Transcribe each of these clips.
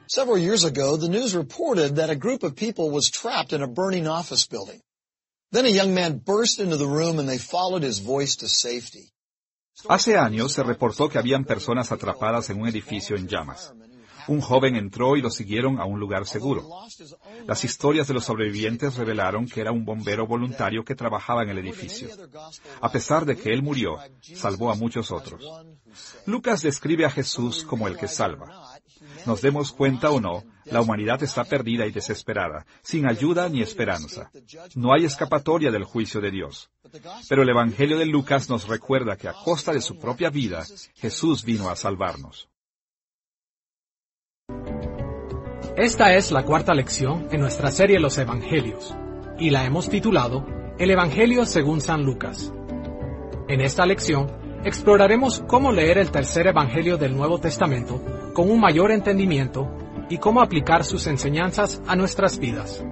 Several years ago, the news reported that a group of people was trapped in a burning office building. Then a young man burst into the room and they followed his voice to safety. Hace años se reportó que habían personas atrapadas en un edificio en llamas. Un joven entró y lo siguieron a un lugar seguro. Las historias de los sobrevivientes revelaron que era un bombero voluntario que trabajaba en el edificio. A pesar de que él murió, salvó a muchos otros. Lucas describe a Jesús como el que salva. Nos demos cuenta o no, la humanidad está perdida y desesperada, sin ayuda ni esperanza. No hay escapatoria del juicio de Dios. Pero el Evangelio de Lucas nos recuerda que a costa de su propia vida, Jesús vino a salvarnos. Esta es la cuarta lección en nuestra serie Los Evangelios, y la hemos titulado El Evangelio según San Lucas. En esta lección, exploraremos cómo leer el tercer Evangelio del Nuevo Testamento con un mayor entendimiento y cómo aplicar sus enseñanzas a nuestras vidas.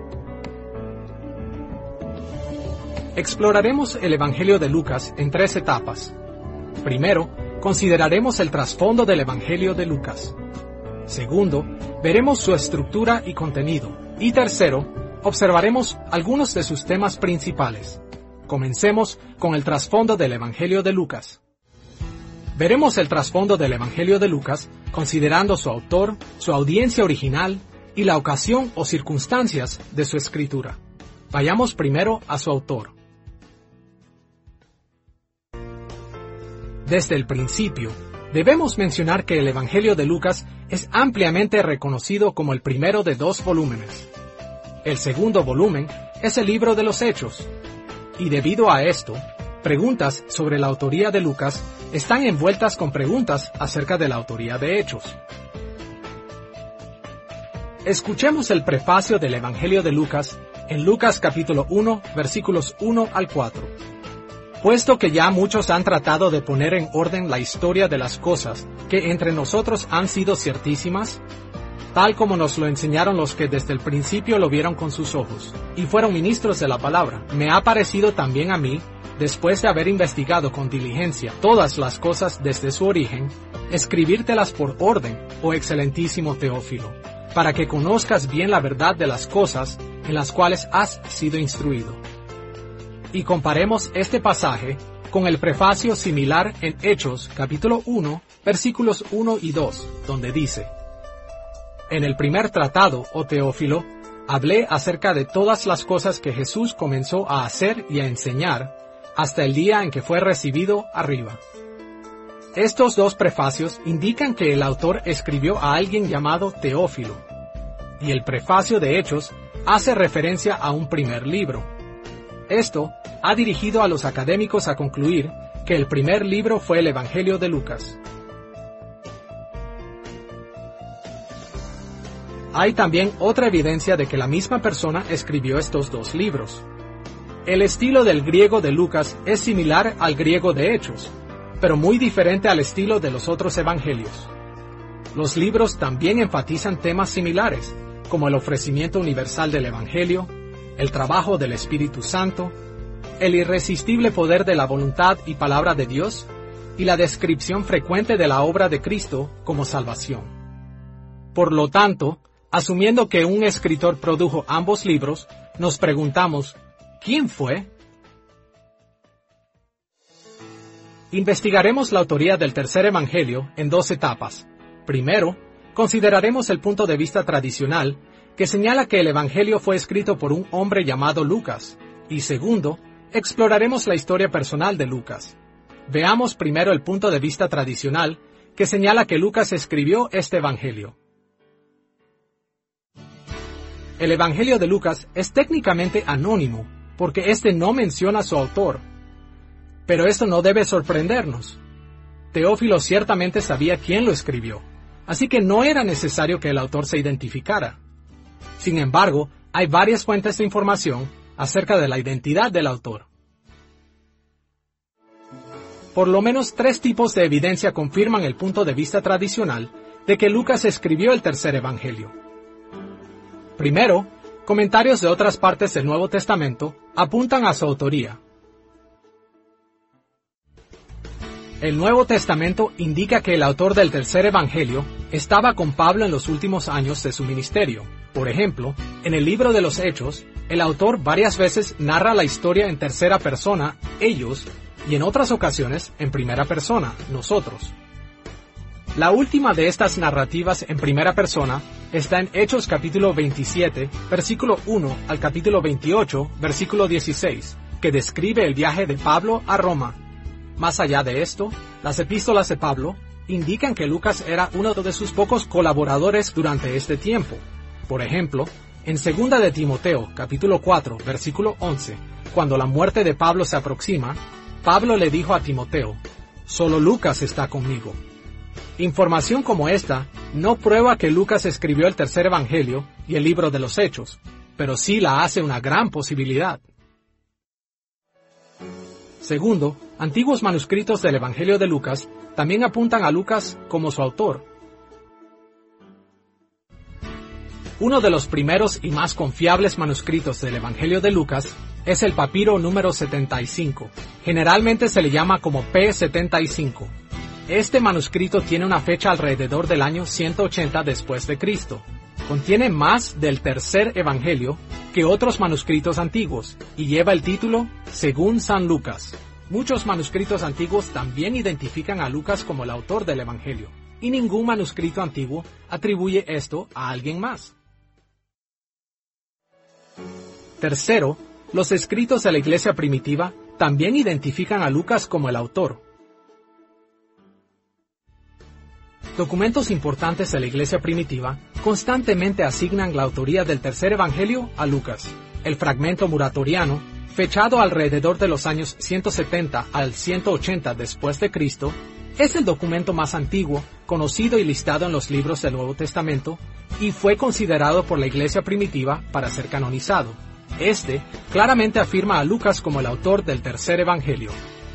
Exploraremos el Evangelio de Lucas en 3 etapas. Primero, consideraremos el trasfondo del Evangelio de Lucas. Segundo, veremos su estructura y contenido. Y tercero, observaremos algunos de sus temas principales. Comencemos con el trasfondo del Evangelio de Lucas. Veremos el trasfondo del Evangelio de Lucas considerando su autor, su audiencia original y la ocasión o circunstancias de su escritura. Vayamos primero a su autor. Desde el principio, debemos mencionar que el Evangelio de Lucas es ampliamente reconocido como el primero de 2 volúmenes. El segundo volumen es el libro de los Hechos, y debido a esto, preguntas sobre la autoría de Lucas están envueltas con preguntas acerca de la autoría de Hechos. Escuchemos el prefacio del Evangelio de Lucas en Lucas capítulo 1, versículos 1 al 4. Puesto que ya muchos han tratado de poner en orden la historia de las cosas que entre nosotros han sido ciertísimas, tal como nos lo enseñaron los que desde el principio lo vieron con sus ojos, y fueron ministros de la palabra, me ha parecido también a mí, después de haber investigado con diligencia todas las cosas desde su origen, escribírtelas por orden, oh excelentísimo Teófilo, para que conozcas bien la verdad de las cosas en las cuales has sido instruido. Y comparemos este pasaje con el prefacio similar en Hechos, capítulo 1, versículos 1 y 2, donde dice: En el primer tratado, oh Teófilo, hablé acerca de todas las cosas que Jesús comenzó a hacer y a enseñar, hasta el día en que fue recibido arriba. Estos 2 prefacios indican que el autor escribió a alguien llamado Teófilo, y el prefacio de Hechos hace referencia a un primer libro. Esto ha dirigido a los académicos a concluir que el primer libro fue el Evangelio de Lucas. Hay también otra evidencia de que la misma persona escribió estos 2 libros. El estilo del griego de Lucas es similar al griego de Hechos, pero muy diferente al estilo de los otros evangelios. Los libros también enfatizan temas similares, como el ofrecimiento universal del Evangelio, el trabajo del Espíritu Santo, el irresistible poder de la voluntad y palabra de Dios, y la descripción frecuente de la obra de Cristo como salvación. Por lo tanto, asumiendo que un escritor produjo ambos libros, nos preguntamos, ¿quién fue? Investigaremos la autoría del tercer evangelio en 2 etapas. Primero, consideraremos el punto de vista tradicional, que señala que el evangelio fue escrito por un hombre llamado Lucas. Y segundo, exploraremos la historia personal de Lucas. Veamos primero el punto de vista tradicional, que señala que Lucas escribió este evangelio. El Evangelio de Lucas es técnicamente anónimo, porque este no menciona a su autor. Pero esto no debe sorprendernos. Teófilo ciertamente sabía quién lo escribió, así que no era necesario que el autor se identificara. Sin embargo, hay varias fuentes de información acerca de la identidad del autor. Por lo menos 3 tipos de evidencia confirman el punto de vista tradicional de que Lucas escribió el tercer evangelio. Primero, comentarios de otras partes del Nuevo Testamento apuntan a su autoría. El Nuevo Testamento indica que el autor del tercer evangelio estaba con Pablo en los últimos años de su ministerio. Por ejemplo, en el libro de los Hechos, el autor varias veces narra la historia en tercera persona, ellos, y en otras ocasiones en primera persona, nosotros. La última de estas narrativas en primera persona está en Hechos capítulo 27, versículo 1 al capítulo 28, versículo 16, que describe el viaje de Pablo a Roma. Más allá de esto, las epístolas de Pablo indican que Lucas era uno de sus pocos colaboradores durante este tiempo. Por ejemplo, en 2 de Timoteo, capítulo 4, versículo 11, cuando la muerte de Pablo se aproxima, Pablo le dijo a Timoteo, «Solo Lucas está conmigo». Información como esta no prueba que Lucas escribió el tercer evangelio y el libro de los Hechos, pero sí la hace una gran posibilidad. Segundo, antiguos manuscritos del Evangelio de Lucas también apuntan a Lucas como su autor. Uno de los primeros y más confiables manuscritos del Evangelio de Lucas es el papiro número 75. Generalmente se le llama como P75. Este manuscrito tiene una fecha alrededor del año 180 después de Cristo. Contiene más del tercer evangelio que otros manuscritos antiguos y lleva el título Según San Lucas. Muchos manuscritos antiguos también identifican a Lucas como el autor del evangelio, y ningún manuscrito antiguo atribuye esto a alguien más. Tercero, los escritos de la iglesia primitiva también identifican a Lucas como el autor. Documentos importantes de la iglesia primitiva constantemente asignan la autoría del tercer evangelio a Lucas. El fragmento muratoriano, fechado alrededor de los años 170 al 180 después de Cristo, es el documento más antiguo, conocido y listado en los libros del Nuevo Testamento, y fue considerado por la iglesia primitiva para ser canonizado. Este claramente afirma a Lucas como el autor del tercer evangelio.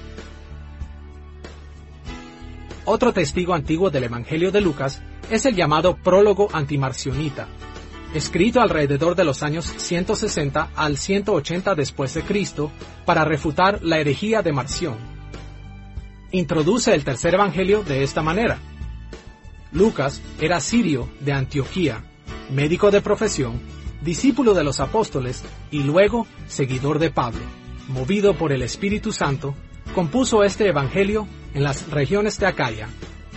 Otro testigo antiguo del Evangelio de Lucas es el llamado Prólogo antimarcionita, escrito alrededor de los años 160 al 180 después de Cristo para refutar la herejía de Marción. Introduce el tercer evangelio de esta manera. Lucas era sirio de Antioquía, médico de profesión, discípulo de los apóstoles y luego seguidor de Pablo. Movido por el Espíritu Santo, compuso este evangelio en las regiones de Acaya.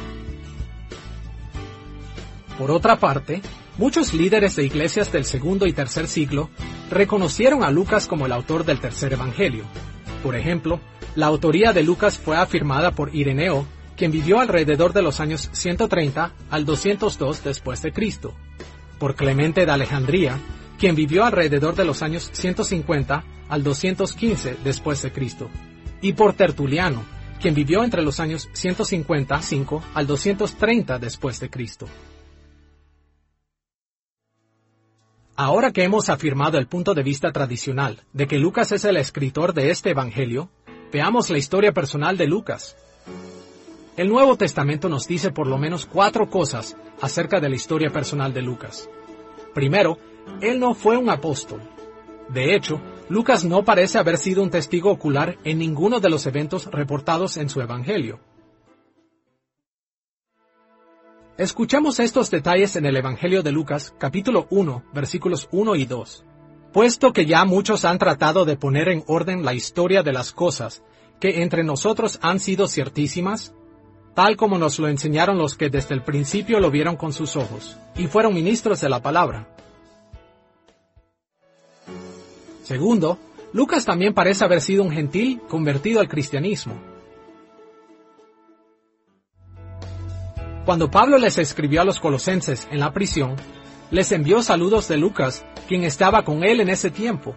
Por otra parte, muchos líderes de iglesias del segundo y tercer siglo reconocieron a Lucas como el autor del tercer evangelio. Por ejemplo, la autoría de Lucas fue afirmada por Ireneo, quien vivió alrededor de los años 130 al 202 después de Cristo, por Clemente de Alejandría, quien vivió alrededor de los años 150 al 215 después de Cristo, y por Tertuliano, quien vivió entre los años 155 al 230 después de Cristo. Ahora que hemos afirmado el punto de vista tradicional de que Lucas es el escritor de este evangelio, veamos la historia personal de Lucas. El Nuevo Testamento nos dice por lo menos 4 cosas acerca de la historia personal de Lucas. Primero, él no fue un apóstol. De hecho, Lucas no parece haber sido un testigo ocular en ninguno de los eventos reportados en su evangelio. Escuchemos estos detalles en el Evangelio de Lucas, capítulo 1, versículos 1 y 2. Puesto que ya muchos han tratado de poner en orden la historia de las cosas que entre nosotros han sido ciertísimas, tal como nos lo enseñaron los que desde el principio lo vieron con sus ojos, y fueron ministros de la palabra. Segundo, Lucas también parece haber sido un gentil convertido al cristianismo. Cuando Pablo les escribió a los colosenses en la prisión, les envió saludos de Lucas, quien estaba con él en ese tiempo.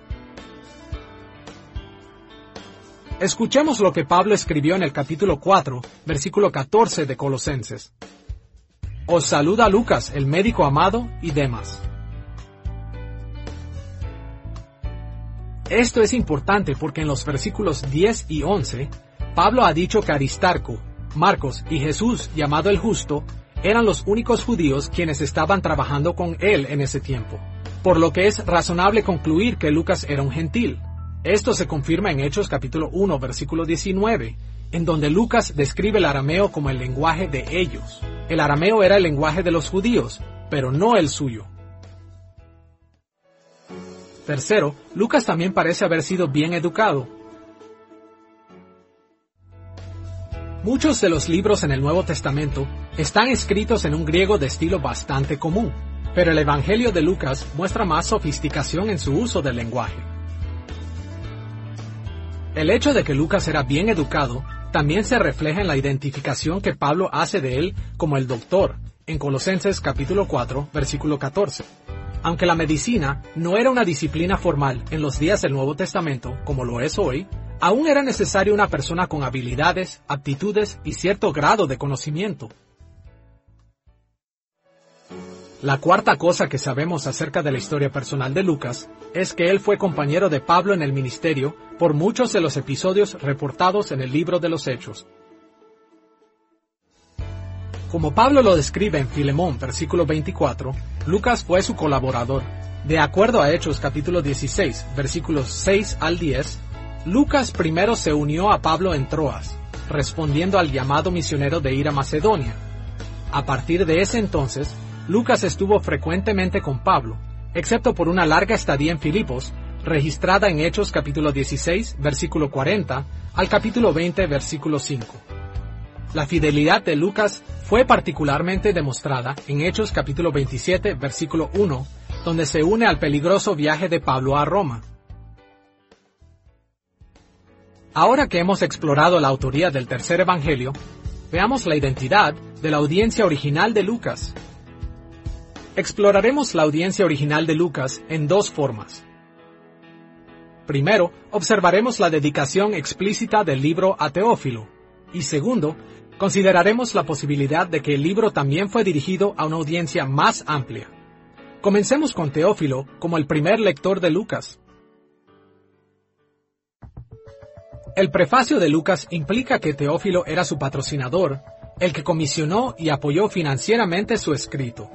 Escuchemos lo que Pablo escribió en el capítulo 4, versículo 14 de Colosenses. Os saluda Lucas, el médico amado, y Demas. Esto es importante porque en los versículos 10 y 11, Pablo ha dicho que Aristarco, Marcos y Jesús, llamado el Justo, eran los únicos judíos quienes estaban trabajando con él en ese tiempo, por lo que es razonable concluir que Lucas era un gentil. Esto se confirma en Hechos capítulo 1, versículo 19, en donde Lucas describe el arameo como el lenguaje de ellos. El arameo era el lenguaje de los judíos, pero no el suyo. Tercero, Lucas también parece haber sido bien educado. Muchos de los libros en el Nuevo Testamento están escritos en un griego de estilo bastante común, pero el Evangelio de Lucas muestra más sofisticación en su uso del lenguaje. El hecho de que Lucas era bien educado también se refleja en la identificación que Pablo hace de él como el doctor, en Colosenses capítulo 4, versículo 14. Aunque la medicina no era una disciplina formal en los días del Nuevo Testamento, como lo es hoy, aún era necesario una persona con habilidades, aptitudes y cierto grado de conocimiento. La cuarta cosa que sabemos acerca de la historia personal de Lucas es que él fue compañero de Pablo en el ministerio por muchos de los episodios reportados en el libro de los Hechos. Como Pablo lo describe en Filemón, versículo 24, Lucas fue su colaborador. De acuerdo a Hechos capítulo 16, versículos 6 al 10, Lucas primero se unió a Pablo en Troas, respondiendo al llamado misionero de ir a Macedonia. A partir de ese entonces, Lucas estuvo frecuentemente con Pablo, excepto por una larga estadía en Filipos, registrada en Hechos capítulo 16, versículo 40, al capítulo 20, versículo 5. La fidelidad de Lucas fue particularmente demostrada en Hechos capítulo 27, versículo 1, donde se une al peligroso viaje de Pablo a Roma. Ahora que hemos explorado la autoría del tercer evangelio, veamos la identidad de la audiencia original de Lucas. Exploraremos la audiencia original de Lucas en dos formas. Primero, observaremos la dedicación explícita del libro a Teófilo, y segundo, consideraremos la posibilidad de que el libro también fue dirigido a una audiencia más amplia. Comencemos con Teófilo como el primer lector de Lucas. El prefacio de Lucas implica que Teófilo era su patrocinador, el que comisionó y apoyó financieramente su escrito.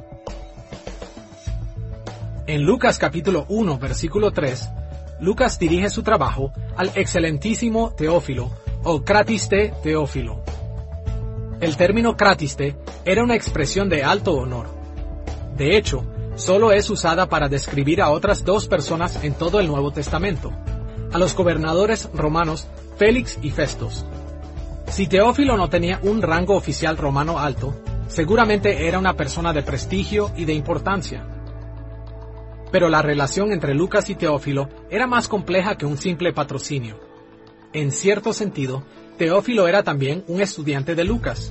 En Lucas capítulo 1, versículo 3, Lucas dirige su trabajo al excelentísimo Teófilo, o Cratiste Teófilo. El término Cratiste era una expresión de alto honor. De hecho, solo es usada para describir a otras dos personas en todo el Nuevo Testamento, a los gobernadores romanos Félix y Festos. Si Teófilo no tenía un rango oficial romano alto, seguramente era una persona de prestigio y de importancia. Pero la relación entre Lucas y Teófilo era más compleja que un simple patrocinio. En cierto sentido, Teófilo era también un estudiante de Lucas.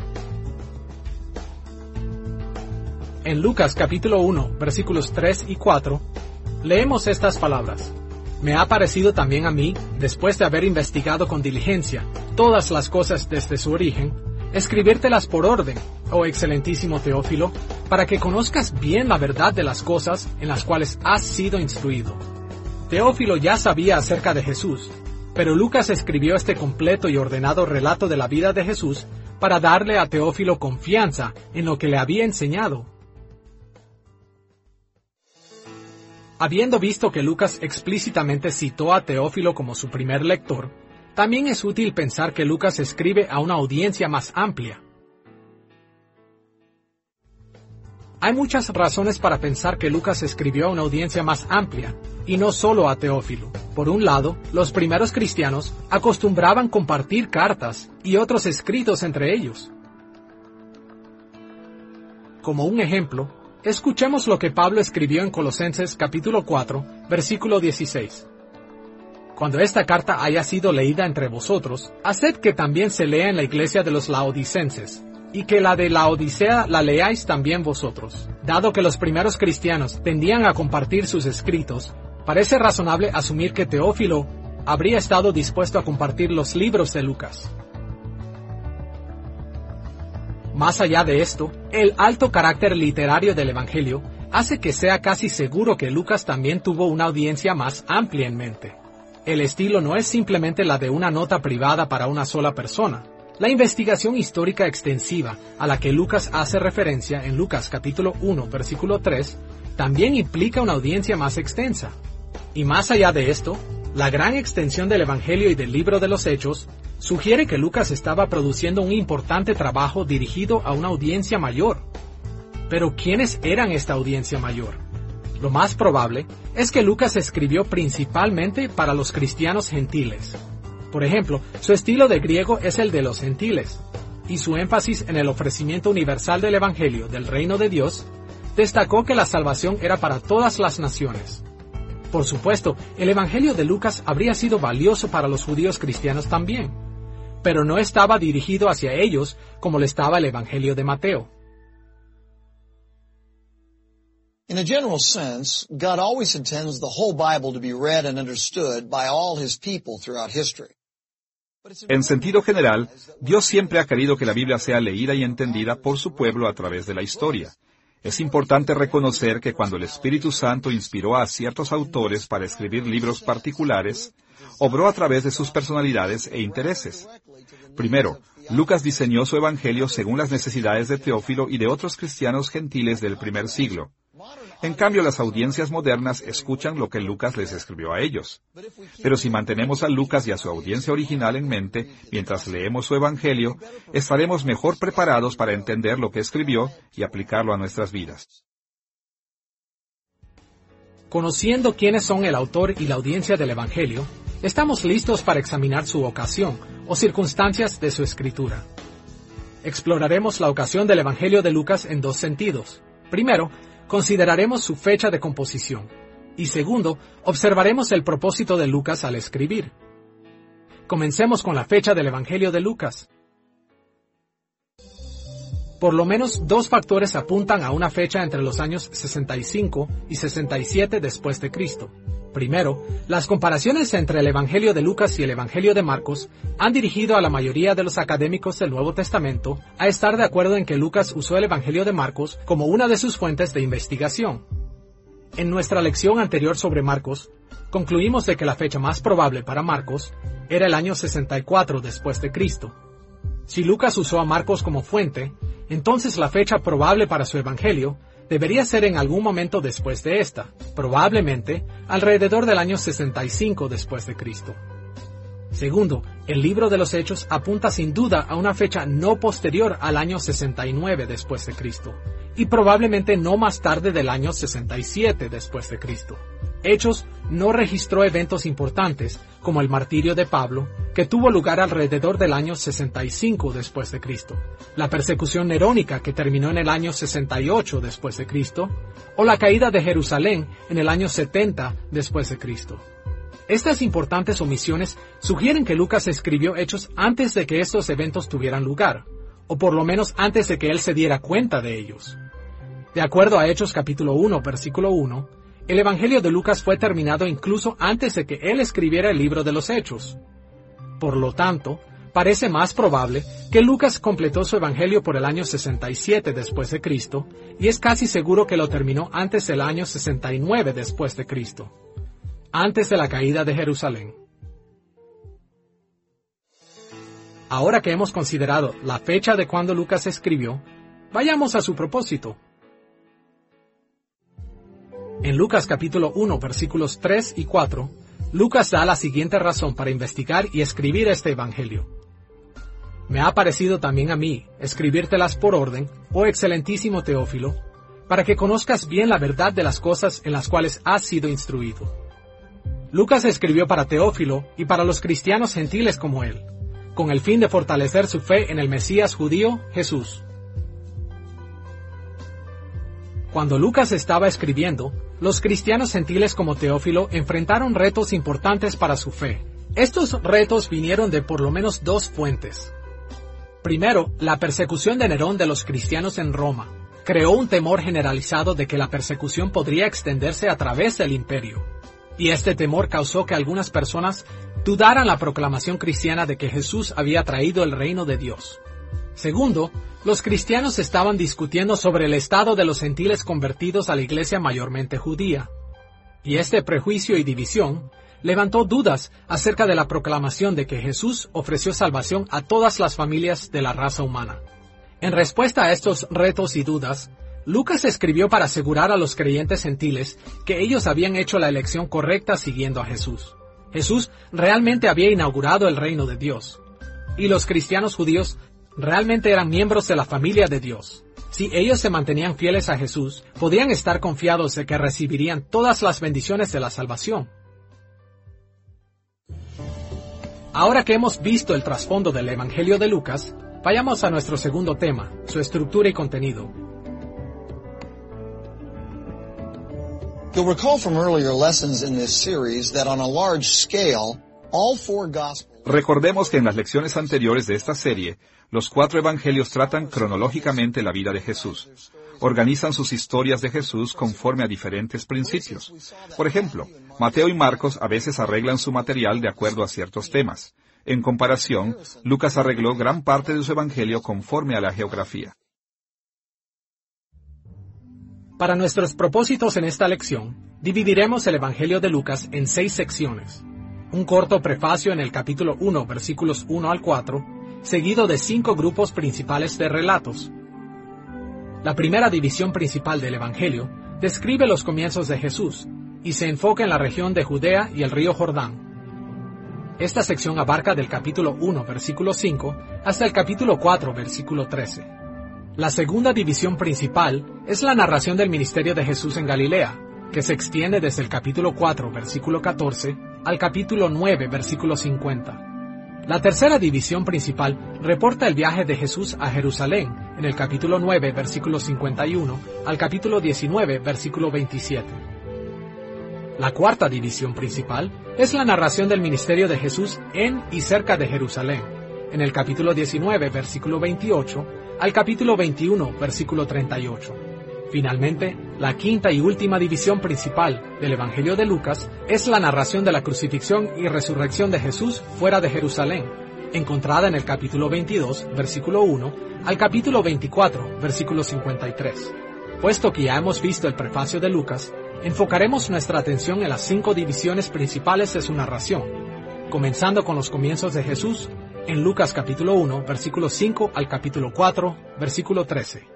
En Lucas capítulo 1, versículos 3 y 4, leemos estas palabras. Me ha parecido también a mí, después de haber investigado con diligencia todas las cosas desde su origen, escribírtelas por orden, oh excelentísimo Teófilo, para que conozcas bien la verdad de las cosas en las cuales has sido instruido. Teófilo ya sabía acerca de Jesús, pero Lucas escribió este completo y ordenado relato de la vida de Jesús para darle a Teófilo confianza en lo que le había enseñado. Habiendo visto que Lucas explícitamente citó a Teófilo como su primer lector, también es útil pensar que Lucas escribe a una audiencia más amplia. Hay muchas razones para pensar que Lucas escribió a una audiencia más amplia, y no solo a Teófilo. Por un lado, los primeros cristianos acostumbraban compartir cartas y otros escritos entre ellos. Como un ejemplo, escuchemos lo que Pablo escribió en Colosenses capítulo 4, versículo 16. Cuando esta carta haya sido leída entre vosotros, haced que también se lea en la iglesia de los laodicenses, y que la de Laodicea la leáis también vosotros. Dado que los primeros cristianos tendían a compartir sus escritos, parece razonable asumir que Teófilo habría estado dispuesto a compartir los libros de Lucas. Más allá de esto, el alto carácter literario del Evangelio hace que sea casi seguro que Lucas también tuvo una audiencia más amplia en mente. El estilo no es simplemente la de una nota privada para una sola persona. La investigación histórica extensiva a la que Lucas hace referencia en Lucas capítulo 1, versículo 3, también implica una audiencia más extensa. Y más allá de esto, La gran extensión del Evangelio y del libro de los Hechos sugiere que Lucas estaba produciendo un importante trabajo dirigido a una audiencia mayor. Pero ¿quiénes eran esta audiencia mayor? Lo más probable es que Lucas escribió principalmente para los cristianos gentiles. Por ejemplo, su estilo de griego es el de los gentiles, y su énfasis en el ofrecimiento universal del Evangelio del reino de Dios destacó que la salvación era para todas las naciones. Por supuesto, el Evangelio de Lucas habría sido valioso para los judíos cristianos también, pero no estaba dirigido hacia ellos como lo estaba el Evangelio de Mateo. In a general sense, God always intends the whole Bible to be read and understood by all His people throughout history. En sentido general, Dios siempre ha querido que la Biblia sea leída y entendida por su pueblo a través de la historia. Es importante reconocer que cuando el Espíritu Santo inspiró a ciertos autores para escribir libros particulares, obró a través de sus personalidades e intereses. Primero, Lucas diseñó su evangelio según las necesidades de Teófilo y de otros cristianos gentiles del primer siglo. En cambio, las audiencias modernas escuchan lo que Lucas les escribió a ellos. Pero si mantenemos a Lucas y a su audiencia original en mente mientras leemos su evangelio, estaremos mejor preparados para entender lo que escribió y aplicarlo a nuestras vidas. Conociendo quiénes son el autor y la audiencia del evangelio, estamos listos para examinar su ocasión o circunstancias de su escritura. Exploraremos la ocasión del evangelio de Lucas en dos sentidos. Primero, consideraremos su fecha de composición. Y segundo, observaremos el propósito de Lucas al escribir. Comencemos con la fecha del Evangelio de Lucas. Por lo menos dos factores apuntan a una fecha entre los años 65 y 67 después de Cristo. Primero, las comparaciones entre el Evangelio de Lucas y el Evangelio de Marcos han dirigido a la mayoría de los académicos del Nuevo Testamento a estar de acuerdo en que Lucas usó el Evangelio de Marcos como una de sus fuentes de investigación. En nuestra lección anterior sobre Marcos, concluimos de que la fecha más probable para Marcos era el año 64 después de Cristo. Si Lucas usó a Marcos como fuente, entonces la fecha probable para su Evangelio debería ser en algún momento después de esta, probablemente alrededor del año 65 después de Cristo. Segundo, el libro de los Hechos apunta sin duda a una fecha no posterior al año 69 después de Cristo, y probablemente no más tarde del año 67 después de Cristo. Hechos no registró eventos importantes, como el martirio de Pablo, que tuvo lugar alrededor del año 65 después de Cristo, la persecución nerónica que terminó en el año 68 después de Cristo, o la caída de Jerusalén en el año 70 después de Cristo. Estas importantes omisiones sugieren que Lucas escribió Hechos antes de que estos eventos tuvieran lugar, o por lo menos antes de que él se diera cuenta de ellos. De acuerdo a Hechos capítulo 1, versículo 1, el Evangelio de Lucas fue terminado incluso antes de que él escribiera el libro de los Hechos. Por lo tanto, parece más probable que Lucas completó su Evangelio por el año 67 después de Cristo, y es casi seguro que lo terminó antes del año 69 después de Cristo, antes de la caída de Jerusalén. Ahora que hemos considerado la fecha de cuando Lucas escribió, vayamos a su propósito. En Lucas capítulo 1, versículos 3 y 4, Lucas da la siguiente razón para investigar y escribir este evangelio. Me ha parecido también a mí escribírtelas por orden, oh excelentísimo Teófilo, para que conozcas bien la verdad de las cosas en las cuales has sido instruido. Lucas escribió para Teófilo y para los cristianos gentiles como él, con el fin de fortalecer su fe en el Mesías judío, Jesús. Cuando Lucas estaba escribiendo, los cristianos gentiles como Teófilo enfrentaron retos importantes para su fe. Estos retos vinieron de por lo menos dos fuentes. Primero, la persecución de Nerón de los cristianos en Roma creó un temor generalizado de que la persecución podría extenderse a través del imperio. Y este temor causó que algunas personas dudaran la proclamación cristiana de que Jesús había traído el reino de Dios. Segundo, los cristianos estaban discutiendo sobre el estado de los gentiles convertidos a la iglesia mayormente judía. Y este prejuicio y división levantó dudas acerca de la proclamación de que Jesús ofreció salvación a todas las familias de la raza humana. En respuesta a estos retos y dudas, Lucas escribió para asegurar a los creyentes gentiles que ellos habían hecho la elección correcta siguiendo a Jesús. Jesús realmente había inaugurado el reino de Dios. Y los cristianos judíos realmente eran miembros de la familia de Dios. Si ellos se mantenían fieles a Jesús, podían estar confiados de que recibirían todas las bendiciones de la salvación. Ahora que hemos visto el trasfondo del Evangelio de Lucas, vayamos a nuestro segundo tema, su estructura y contenido. You'll recall from earlier lessons in this series that on a large scale, all four Gospels. Recordemos que en las lecciones anteriores de esta serie, los 4 evangelios tratan cronológicamente la vida de Jesús. Organizan sus historias de Jesús conforme a diferentes principios. Por ejemplo, Mateo y Marcos a veces arreglan su material de acuerdo a ciertos temas. En comparación, Lucas arregló gran parte de su evangelio conforme a la geografía. Para nuestros propósitos en esta lección, dividiremos el Evangelio de Lucas en 6 secciones. Un corto prefacio en el capítulo 1, versículos 1 al 4, seguido de 5 grupos principales de relatos. La primera división principal del Evangelio describe los comienzos de Jesús y se enfoca en la región de Judea y el río Jordán. Esta sección abarca del capítulo 1, versículo 5, hasta el capítulo 4, versículo 13. La segunda división principal es la narración del ministerio de Jesús en Galilea, que se extiende desde el capítulo 4, versículo 14, al capítulo 9, versículo 50. La tercera división principal reporta el viaje de Jesús a Jerusalén, en el capítulo 9, versículo 51, al capítulo 19, versículo 27. La cuarta división principal es la narración del ministerio de Jesús en y cerca de Jerusalén, en el capítulo 19, versículo 28, al capítulo 21, versículo 38. Finalmente, la quinta y última división principal del Evangelio de Lucas es la narración de la crucifixión y resurrección de Jesús fuera de Jerusalén, encontrada en el capítulo 22, versículo 1, al capítulo 24, versículo 53. Puesto que ya hemos visto el prefacio de Lucas, enfocaremos nuestra atención en las 5 divisiones principales de su narración, comenzando con los comienzos de Jesús en Lucas capítulo 1, versículo 5 al capítulo 4, versículo 13.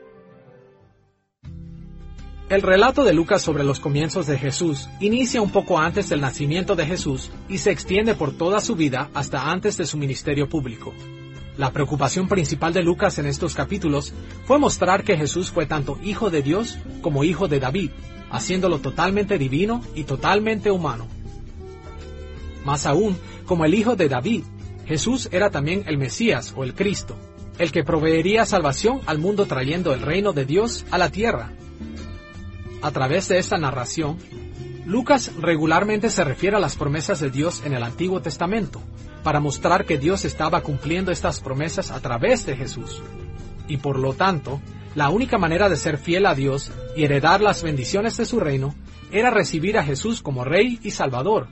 El relato de Lucas sobre los comienzos de Jesús inicia un poco antes del nacimiento de Jesús y se extiende por toda su vida hasta antes de su ministerio público. La preocupación principal de Lucas en estos capítulos fue mostrar que Jesús fue tanto hijo de Dios como hijo de David, haciéndolo totalmente divino y totalmente humano. Más aún, como el hijo de David, Jesús era también el Mesías o el Cristo, el que proveería salvación al mundo trayendo el reino de Dios a la tierra. A través de esta narración, Lucas regularmente se refiere a las promesas de Dios en el Antiguo Testamento, para mostrar que Dios estaba cumpliendo estas promesas a través de Jesús. Y por lo tanto, la única manera de ser fiel a Dios y heredar las bendiciones de su reino era recibir a Jesús como Rey y Salvador.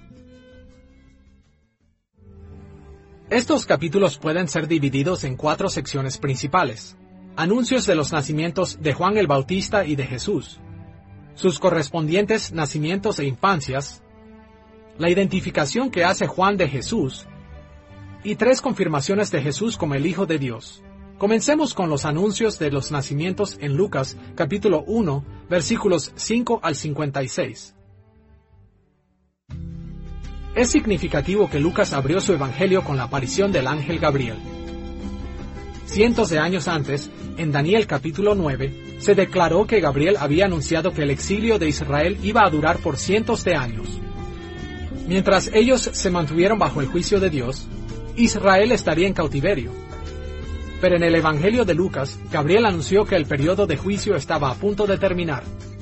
Estos capítulos pueden ser divididos en 4 secciones principales: anuncios de los nacimientos de Juan el Bautista y de Jesús, sus correspondientes nacimientos e infancias, la identificación que hace Juan de Jesús, y 3 confirmaciones de Jesús como el Hijo de Dios. Comencemos con los anuncios de los nacimientos en Lucas, capítulo 1, versículos 5 al 56. Es significativo que Lucas abrió su evangelio con la aparición del ángel Gabriel. Cientos de años antes, en Daniel capítulo 9, se declaró que Gabriel había anunciado que el exilio de Israel iba a durar por cientos de años. Mientras ellos se mantuvieron bajo el juicio de Dios, Israel estaría en cautiverio. Pero en el Evangelio de Lucas, Gabriel anunció que el periodo de juicio estaba a punto de terminar.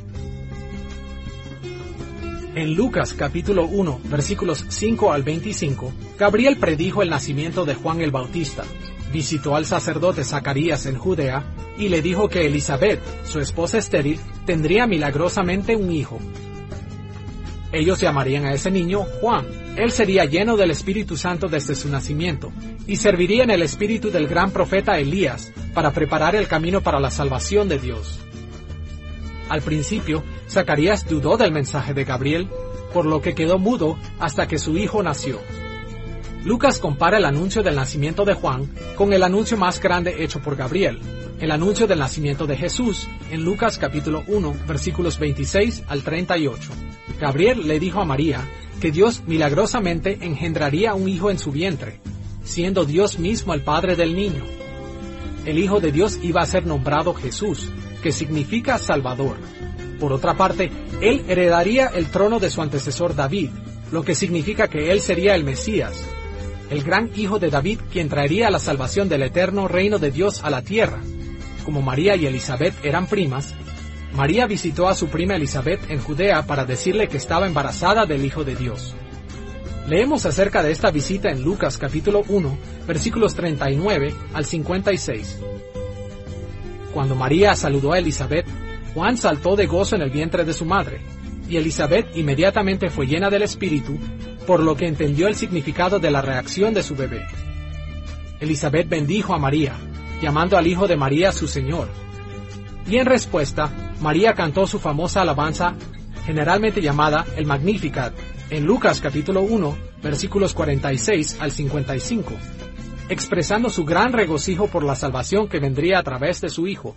En Lucas capítulo 1, versículos 5 al 25, Gabriel predijo el nacimiento de Juan el Bautista. Visitó al sacerdote Zacarías en Judea y le dijo que Elizabeth, su esposa estéril, tendría milagrosamente un hijo. Ellos llamarían a ese niño Juan. Él sería lleno del Espíritu Santo desde su nacimiento y serviría en el espíritu del gran profeta Elías para preparar el camino para la salvación de Dios. Al principio, Zacarías dudó del mensaje de Gabriel, por lo que quedó mudo hasta que su hijo nació. Lucas compara el anuncio del nacimiento de Juan con el anuncio más grande hecho por Gabriel, el anuncio del nacimiento de Jesús, en Lucas capítulo 1, versículos 26 al 38. Gabriel le dijo a María que Dios milagrosamente engendraría un hijo en su vientre, siendo Dios mismo el padre del niño. El Hijo de Dios iba a ser nombrado Jesús, que significa Salvador. Por otra parte, él heredaría el trono de su antecesor David, lo que significa que él sería el Mesías, el gran hijo de David, quien traería la salvación del eterno reino de Dios a la tierra. Como María y Elizabeth eran primas, María visitó a su prima Elizabeth en Judea para decirle que estaba embarazada del Hijo de Dios. Leemos acerca de esta visita en Lucas capítulo 1, versículos 39 al 56. Cuando María saludó a Elizabeth, Juan saltó de gozo en el vientre de su madre, y Elizabeth inmediatamente fue llena del Espíritu, por lo que entendió el significado de la reacción de su bebé. Elizabeth bendijo a María, llamando al hijo de María su Señor. Y en respuesta, María cantó su famosa alabanza, generalmente llamada el Magnificat, en Lucas capítulo 1, versículos 46 al 55, expresando su gran regocijo por la salvación que vendría a través de su hijo.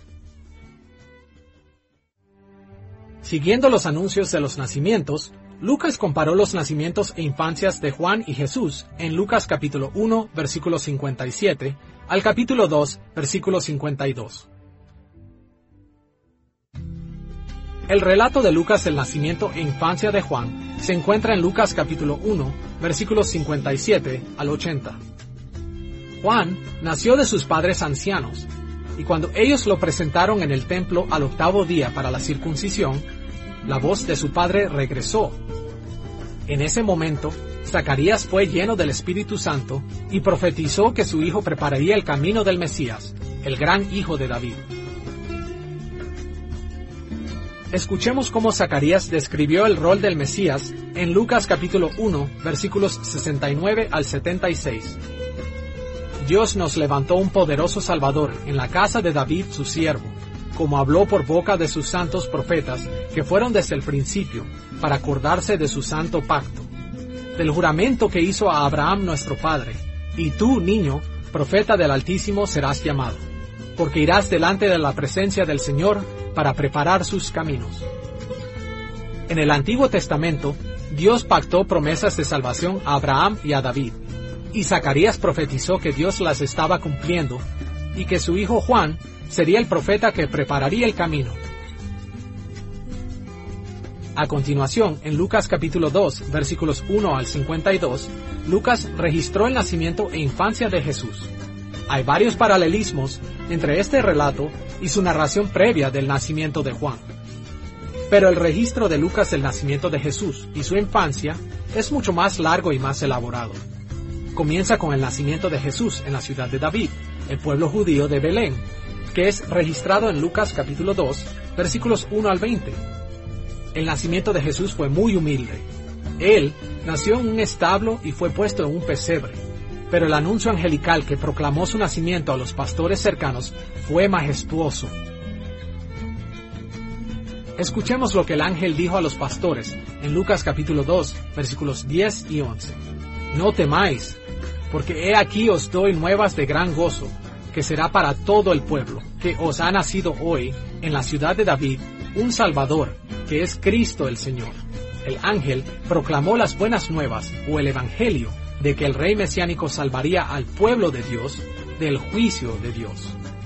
Siguiendo los anuncios de los nacimientos, Lucas comparó los nacimientos e infancias de Juan y Jesús en Lucas capítulo 1, versículo 57, al capítulo 2, versículo 52. El relato de Lucas del nacimiento e infancia de Juan se encuentra en Lucas capítulo 1, versículos 57 al 80. Juan nació de sus padres ancianos, y cuando ellos lo presentaron en el templo al 8º día para la circuncisión, la voz de su padre regresó. En ese momento, Zacarías fue lleno del Espíritu Santo y profetizó que su hijo prepararía el camino del Mesías, el gran hijo de David. Escuchemos cómo Zacarías describió el rol del Mesías en Lucas capítulo 1, versículos 69 al 76. Dios nos levantó un poderoso Salvador en la casa de David su siervo, como habló por boca de sus santos profetas que fueron desde el principio, para acordarse de su santo pacto, del juramento que hizo a Abraham nuestro padre. Y tú, niño, profeta del Altísimo serás llamado, porque irás delante de la presencia del Señor para preparar sus caminos. En el Antiguo Testamento, Dios pactó promesas de salvación a Abraham y a David, y Zacarías profetizó que Dios las estaba cumpliendo, y que su hijo Juan sería el profeta que prepararía el camino. A continuación, en Lucas capítulo 2, versículos 1 al 52, Lucas registró el nacimiento e infancia de Jesús. Hay varios paralelismos entre este relato y su narración previa del nacimiento de Juan. Pero el registro de Lucas del nacimiento de Jesús y su infancia es mucho más largo y más elaborado. Comienza con el nacimiento de Jesús en la ciudad de David, el pueblo judío de Belén, que es registrado en Lucas capítulo 2, versículos 1 al 20. El nacimiento de Jesús fue muy humilde. Él nació en un establo y fue puesto en un pesebre. Pero el anuncio angelical que proclamó su nacimiento a los pastores cercanos fue majestuoso. Escuchemos lo que el ángel dijo a los pastores en Lucas capítulo 2, versículos 10 y 11. No temáis, porque he aquí os doy nuevas de gran gozo, que será para todo el pueblo, que os ha nacido hoy, en la ciudad de David, un Salvador, que es Cristo el Señor. El ángel proclamó las buenas nuevas, o el Evangelio, de que el rey mesiánico salvaría al pueblo de Dios del juicio de Dios.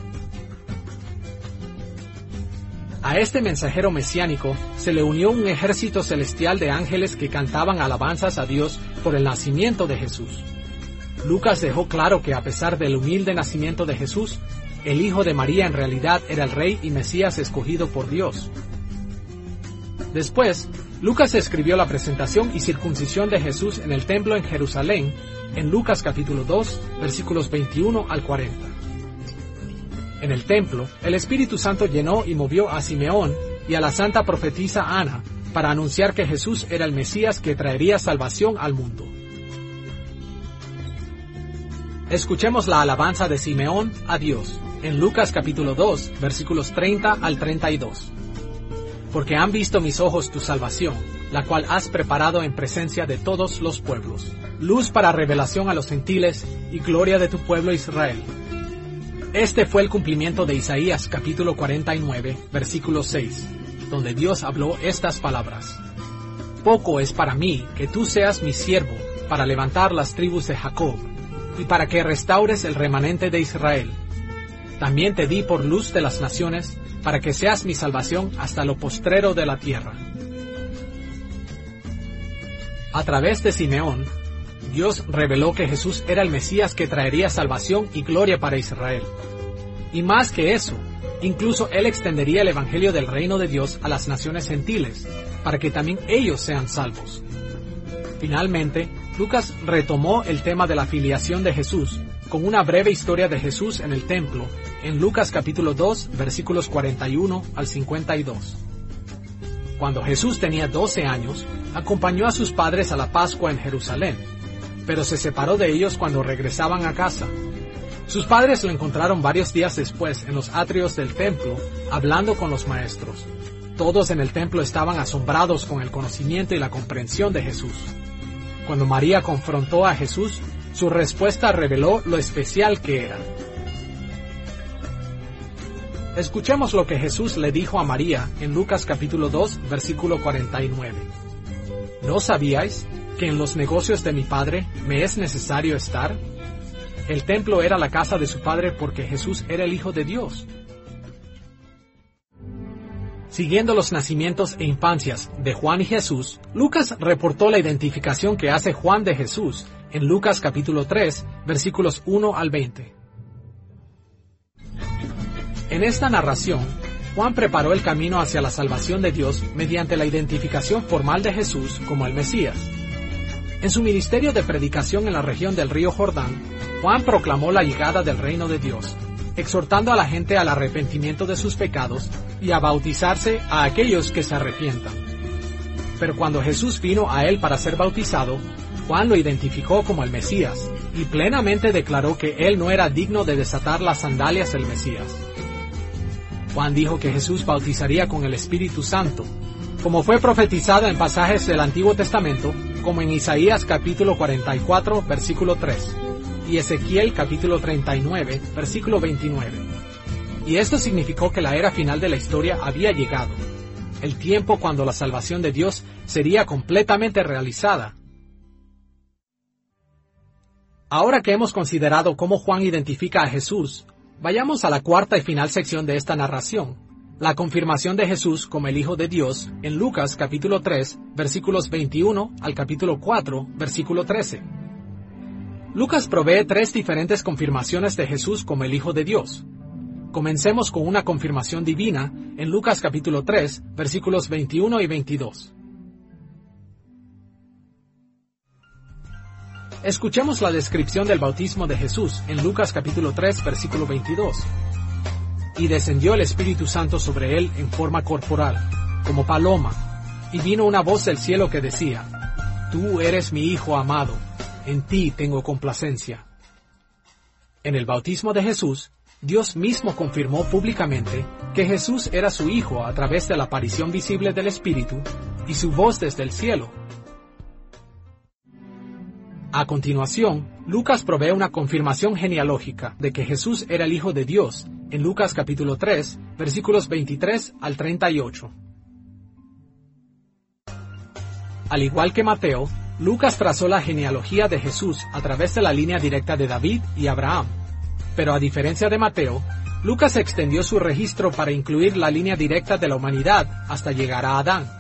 A este mensajero mesiánico se le unió un ejército celestial de ángeles que cantaban alabanzas a Dios por el nacimiento de Jesús. Lucas dejó claro que a pesar del humilde nacimiento de Jesús, el hijo de María en realidad era el rey y Mesías escogido por Dios. Después, Lucas escribió la presentación y circuncisión de Jesús en el templo en Jerusalén, en Lucas capítulo 2, versículos 21 al 40. En el templo, el Espíritu Santo llenó y movió a Simeón y a la santa profetisa Ana para anunciar que Jesús era el Mesías que traería salvación al mundo. Escuchemos la alabanza de Simeón a Dios, en Lucas capítulo 2, versículos 30 al 32. Porque han visto mis ojos tu salvación, la cual has preparado en presencia de todos los pueblos, luz para revelación a los gentiles y gloria de tu pueblo Israel. Este fue el cumplimiento de Isaías capítulo 49, versículo 6, donde Dios habló estas palabras. poco es para mí que tú seas mi siervo para levantar las tribus de Jacob, y para que restaures el remanente de Israel. También te di por luz de las naciones, para que seas mi salvación hasta lo postrero de la tierra. A través de Simeón, Dios reveló que Jesús era el Mesías que traería salvación y gloria para Israel. Y más que eso, incluso Él extendería el Evangelio del reino de Dios a las naciones gentiles, para que también ellos sean salvos. Finalmente, Lucas retomó el tema de la filiación de Jesús, con una breve historia de Jesús en el templo, en Lucas capítulo 2, versículos 41 al 52. Cuando Jesús tenía 12 años, acompañó a sus padres a la Pascua en Jerusalén, pero se separó de ellos cuando regresaban a casa. Sus padres lo encontraron varios días después en los atrios del templo, hablando con los maestros. Todos en el templo estaban asombrados con el conocimiento y la comprensión de Jesús. Cuando María confrontó a Jesús, su respuesta reveló lo especial que era. Escuchemos lo que Jesús le dijo a María en Lucas capítulo 2, versículo 49. ¿No sabíais que en los negocios de mi Padre me es necesario estar? El templo era la casa de su Padre porque Jesús era el Hijo de Dios. Siguiendo los nacimientos e infancias de Juan y Jesús, Lucas reportó la identificación que hace Juan de Jesús en Lucas capítulo 3, versículos 1 al 20. En esta narración, Juan preparó el camino hacia la salvación de Dios mediante la identificación formal de Jesús como el Mesías. En su ministerio de predicación en la región del río Jordán, Juan proclamó la llegada del reino de Dios, exhortando a la gente al arrepentimiento de sus pecados y a bautizarse a aquellos que se arrepientan. Pero cuando Jesús vino a él para ser bautizado, Juan lo identificó como el Mesías y plenamente declaró que él no era digno de desatar las sandalias del Mesías. Juan dijo que Jesús bautizaría con el Espíritu Santo, como fue profetizado en pasajes del Antiguo Testamento, como en Isaías capítulo 44, versículo 3, y Ezequiel capítulo 39, versículo 29. Y esto significó que la era final de la historia había llegado, el tiempo cuando la salvación de Dios sería completamente realizada. Ahora que hemos considerado cómo Juan identifica a Jesús, vayamos a la cuarta y final sección de esta narración, la confirmación de Jesús como el Hijo de Dios en Lucas capítulo 3, versículos 21 al capítulo 4, versículo 13. Lucas provee 3 diferentes confirmaciones de Jesús como el Hijo de Dios. Comencemos con una confirmación divina en Lucas capítulo 3, versículos 21 y 22. Escuchemos la descripción del bautismo de Jesús en Lucas capítulo 3, versículo 22. Y descendió el Espíritu Santo sobre él en forma corporal, como paloma, y vino una voz del cielo que decía: Tú eres mi Hijo amado, en ti tengo complacencia. En el bautismo de Jesús, Dios mismo confirmó públicamente que Jesús era su Hijo a través de la aparición visible del Espíritu y su voz desde el cielo. A continuación, Lucas provee una confirmación genealógica de que Jesús era el Hijo de Dios en Lucas capítulo 3, versículos 23 al 38. Al igual que Mateo, Lucas trazó la genealogía de Jesús a través de la línea directa de David y Abraham. Pero a diferencia de Mateo, Lucas extendió su registro para incluir la línea directa de la humanidad hasta llegar a Adán.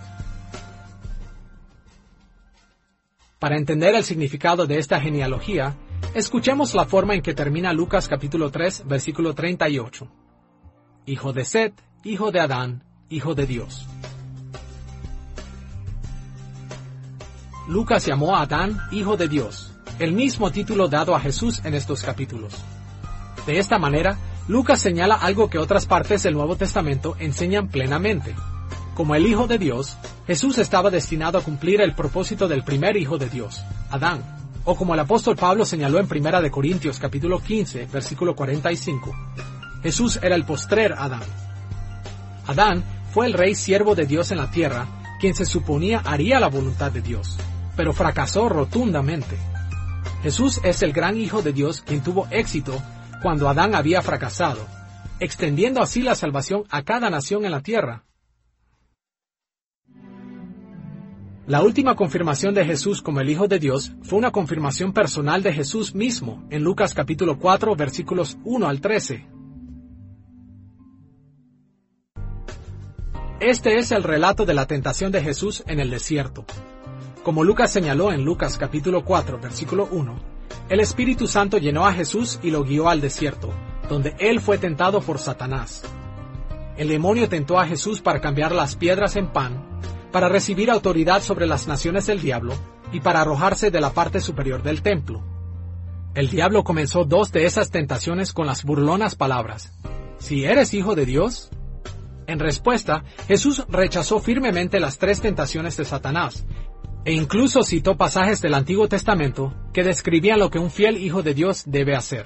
Para entender el significado de esta genealogía, escuchemos la forma en que termina Lucas capítulo 3, versículo 38. Hijo de Set, hijo de Adán, hijo de Dios. Lucas llamó a Adán hijo de Dios, el mismo título dado a Jesús en estos capítulos. De esta manera, Lucas señala algo que otras partes del Nuevo Testamento enseñan plenamente. Como el Hijo de Dios, Jesús estaba destinado a cumplir el propósito del primer Hijo de Dios, Adán, o como el apóstol Pablo señaló en 1 Corintios capítulo 15, versículo 45, Jesús era el postrer Adán. Adán fue el rey siervo de Dios en la tierra, quien se suponía haría la voluntad de Dios, pero fracasó rotundamente. Jesús es el gran Hijo de Dios quien tuvo éxito cuando Adán había fracasado, extendiendo así la salvación a cada nación en la tierra. La última confirmación de Jesús como el Hijo de Dios fue una confirmación personal de Jesús mismo en Lucas capítulo 4, versículos 1 al 13. Este es el relato de la tentación de Jesús en el desierto. Como Lucas señaló en Lucas capítulo 4, versículo 1, el Espíritu Santo llenó a Jesús y lo guió al desierto, donde él fue tentado por Satanás. El demonio tentó a Jesús para cambiar las piedras en pan, para recibir autoridad sobre las naciones del diablo y para arrojarse de la parte superior del templo. El diablo comenzó 2 de esas tentaciones con las burlonas palabras: «Si eres hijo de Dios». En respuesta, Jesús rechazó firmemente las 3 tentaciones de Satanás, e incluso citó pasajes del Antiguo Testamento que describían lo que un fiel hijo de Dios debe hacer.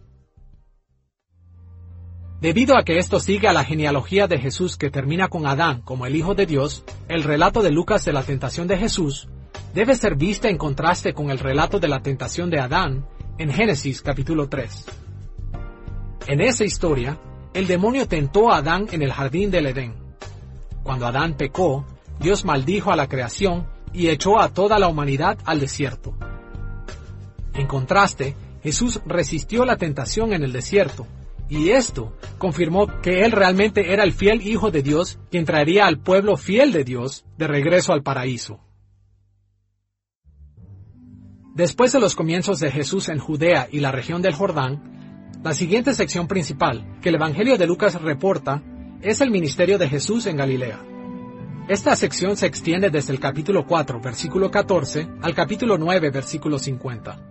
Debido a que esto sigue a la genealogía de Jesús que termina con Adán como el Hijo de Dios, el relato de Lucas de la tentación de Jesús debe ser vista en contraste con el relato de la tentación de Adán en Génesis capítulo 3. En esa historia, el demonio tentó a Adán en el jardín del Edén. Cuando Adán pecó, Dios maldijo a la creación y echó a toda la humanidad al desierto. En contraste, Jesús resistió la tentación en el desierto, y esto confirmó que él realmente era el fiel Hijo de Dios, quien traería al pueblo fiel de Dios de regreso al paraíso. Después de los comienzos de Jesús en Judea y la región del Jordán, la siguiente sección principal que el Evangelio de Lucas reporta es el ministerio de Jesús en Galilea. Esta sección se extiende desde el capítulo 4, versículo 14, al capítulo 9, versículo 50.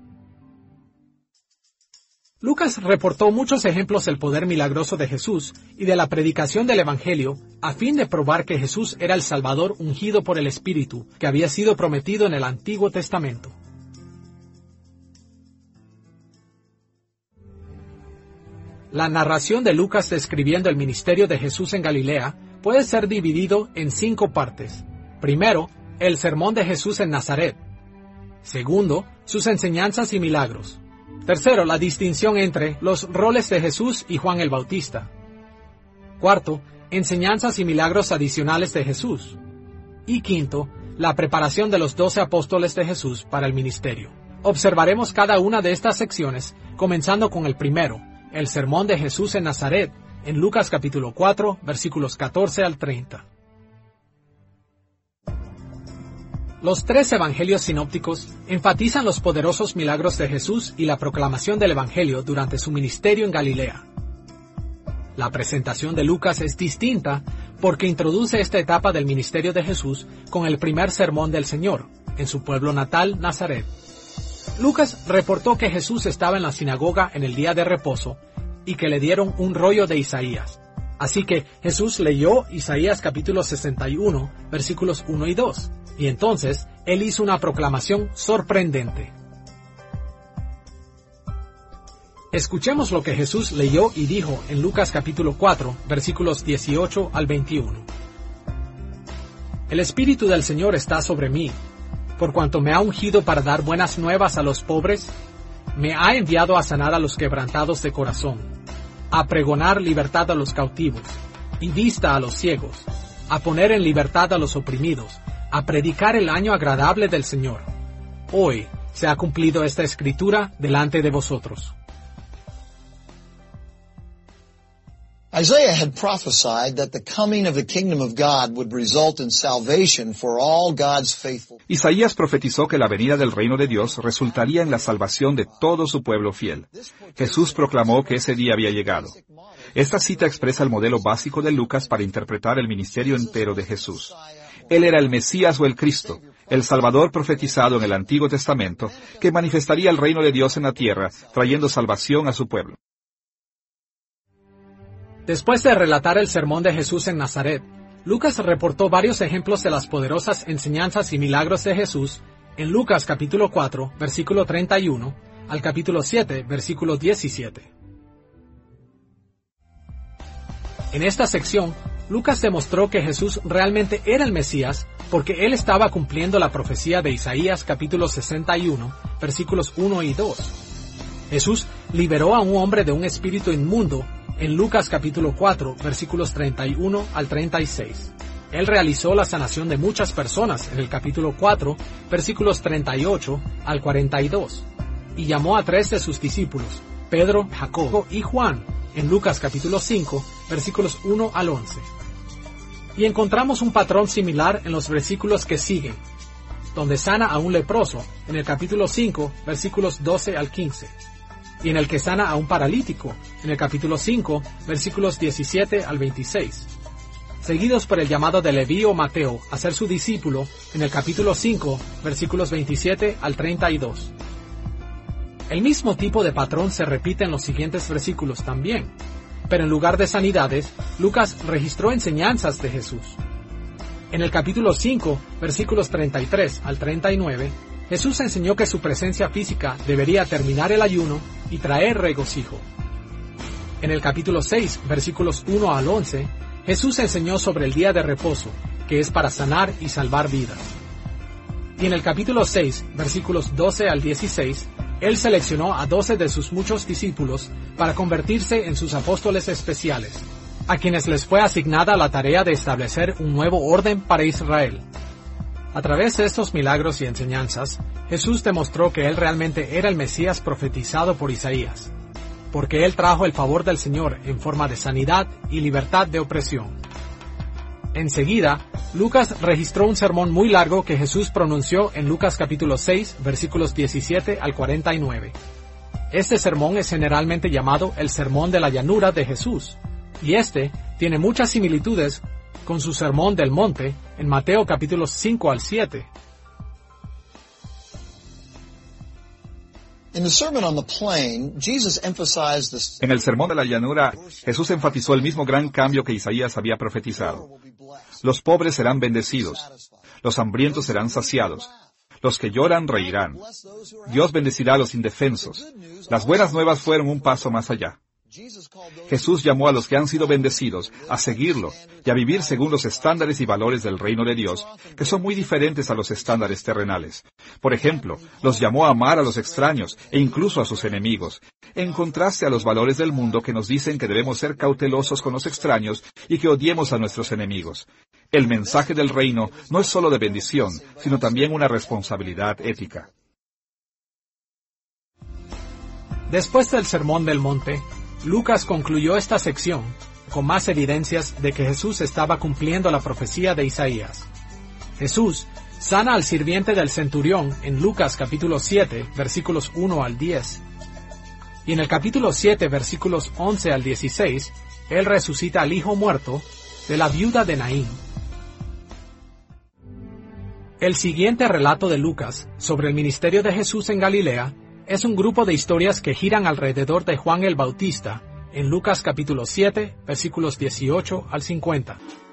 Lucas reportó muchos ejemplos del poder milagroso de Jesús y de la predicación del Evangelio a fin de probar que Jesús era el Salvador ungido por el Espíritu que había sido prometido en el Antiguo Testamento. La narración de Lucas describiendo el ministerio de Jesús en Galilea puede ser dividido en 5 partes. Primero, el sermón de Jesús en Nazaret. Segundo, sus enseñanzas y milagros. Tercero, la distinción entre los roles de Jesús y Juan el Bautista. Cuarto, enseñanzas y milagros adicionales de Jesús. Y quinto, la preparación de los 12 apóstoles de Jesús para el ministerio. Observaremos cada una de estas secciones, comenzando con el primero, el sermón de Jesús en Nazaret, en Lucas capítulo 4, versículos 14 al 30. Los 3 evangelios sinópticos enfatizan los poderosos milagros de Jesús y la proclamación del evangelio durante su ministerio en Galilea. La presentación de Lucas es distinta porque introduce esta etapa del ministerio de Jesús con el primer sermón del Señor, en su pueblo natal, Nazaret. Lucas reportó que Jesús estaba en la sinagoga en el día de reposo y que le dieron un rollo de Isaías. Así que Jesús leyó Isaías capítulo 61, versículos 1 y 2, y entonces él hizo una proclamación sorprendente. Escuchemos lo que Jesús leyó y dijo en Lucas capítulo 4, versículos 18 al 21. El Espíritu del Señor está sobre mí, por cuanto me ha ungido para dar buenas nuevas a los pobres, me ha enviado a sanar a los quebrantados de corazón, a pregonar libertad a los cautivos, y vista a los ciegos, a poner en libertad a los oprimidos, a predicar el año agradable del Señor. Hoy se ha cumplido esta escritura delante de vosotros. Isaiah had prophesied that the coming of the kingdom of God would result in salvation for all God's faithful. Isaías profetizó que la venida del reino de Dios resultaría en la salvación de todo su pueblo fiel. Jesús proclamó que ese día había llegado. Esta cita expresa el modelo básico de Lucas para interpretar el ministerio entero de Jesús. Él era el Mesías o el Cristo, el Salvador profetizado en el Antiguo Testamento, que manifestaría el reino de Dios en la tierra, trayendo salvación a su pueblo. Después de relatar el sermón de Jesús en Nazaret, Lucas reportó varios ejemplos de las poderosas enseñanzas y milagros de Jesús en Lucas capítulo 4, versículo 31, al capítulo 7, versículo 17. En esta sección, Lucas demostró que Jesús realmente era el Mesías porque él estaba cumpliendo la profecía de Isaías capítulo 61, versículos 1 y 2. Jesús liberó a un hombre de un espíritu inmundo en Lucas capítulo 4, versículos 31 al 36. Él realizó la sanación de muchas personas en el capítulo 4, versículos 38 al 42, y llamó a 3 de sus discípulos, Pedro, Jacobo y Juan, en Lucas capítulo 5, versículos 1 al 11. Y encontramos un patrón similar en los versículos que siguen, donde sana a un leproso, en el capítulo 5, versículos 12 al 15, y en el que sana a un paralítico, en el capítulo 5, versículos 17 al 26, seguidos por el llamado de Leví o Mateo a ser su discípulo, en el capítulo 5, versículos 27 al 32. El mismo tipo de patrón se repite en los siguientes versículos también, pero en lugar de sanidades, Lucas registró enseñanzas de Jesús. En el capítulo 5, versículos 33 al 39, Jesús enseñó que su presencia física debería terminar el ayuno y traer regocijo. En el capítulo 6, versículos 1 al 11, Jesús enseñó sobre el día de reposo, que es para sanar y salvar vidas. Y en el capítulo 6, versículos 12 al 16, Él seleccionó a 12 de sus muchos discípulos para convertirse en sus apóstoles especiales, a quienes les fue asignada la tarea de establecer un nuevo orden para Israel. A través de estos milagros y enseñanzas, Jesús demostró que Él realmente era el Mesías profetizado por Isaías, porque Él trajo el favor del Señor en forma de sanidad y libertad de opresión. Enseguida, Lucas registró un sermón muy largo que Jesús pronunció en Lucas capítulo 6, versículos 17 al 49. Este sermón es generalmente llamado el Sermón de la Llanura de Jesús, y este tiene muchas similitudes con su Sermón del Monte en Mateo capítulos 5 al 7. En el Sermon on the Plain, Jesus emphasized the En el Sermón de la Llanura, Jesús enfatizó el mismo gran cambio que Isaías había profetizado. Los pobres serán bendecidos, los hambrientos serán saciados, los que lloran reirán. Dios bendecirá a los indefensos. Las buenas nuevas fueron un paso más allá. Jesús llamó a los que han sido bendecidos a seguirlo y a vivir según los estándares y valores del reino de Dios, que son muy diferentes a los estándares terrenales. Por ejemplo, los llamó a amar a los extraños e incluso a sus enemigos, en contraste a los valores del mundo que nos dicen que debemos ser cautelosos con los extraños y que odiemos a nuestros enemigos. El mensaje del reino no es solo de bendición, sino también una responsabilidad ética. Después del Sermón del Monte, Lucas concluyó esta sección con más evidencias de que Jesús estaba cumpliendo la profecía de Isaías. Jesús sana al sirviente del centurión en Lucas capítulo 7, versículos 1 al 10. Y en el capítulo 7, versículos 11 al 16, Él resucita al hijo muerto de la viuda de Naín. El siguiente relato de Lucas sobre el ministerio de Jesús en Galilea es un grupo de historias que giran alrededor de Juan el Bautista, en Lucas capítulo 7, versículos 18 al 50.